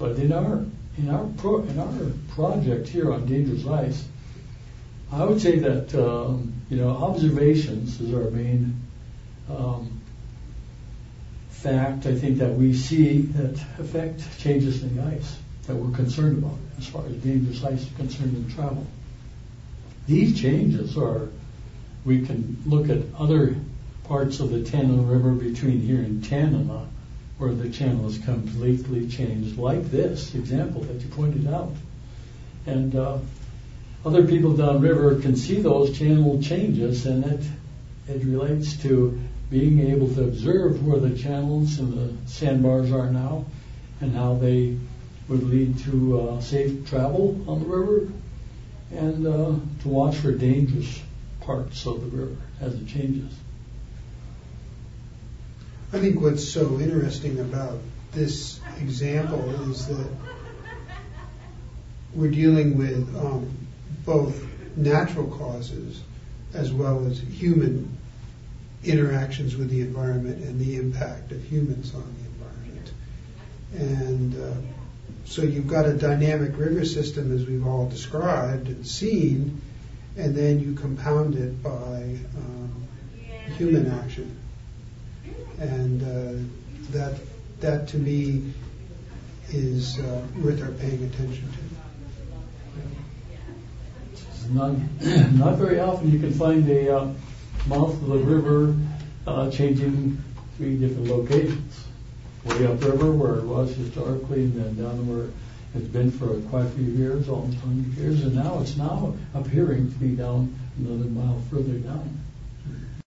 But in our project here on dangerous ice, I would say that observations is our main fact. I think that we see that affect changes in the ice that we're concerned about as far as dangerous ice is concerned in travel. These changes we can look at other parts of the Tanana River between here and Tanana where the channel is completely changed, like this example that you pointed out. And other people downriver can see those channel changes, and it relates to being able to observe where the channels and the sandbars are now and how they would lead to safe travel on the river, and to watch for dangerous parts of the river as it changes. I think what's so interesting about this example is that we're dealing with both natural causes as well as human interactions with the environment and the impact of humans on the environment. And so you've got a dynamic river system, as we've all described and seen, and then you compound it by human action. And that to me is worth our paying attention to. Not very often you can find a mouth of the river changing 3 different locations. Way upriver where it was historically, and then down where it's been for quite a few years, almost 100 years, and now it's appearing to be down another mile further down.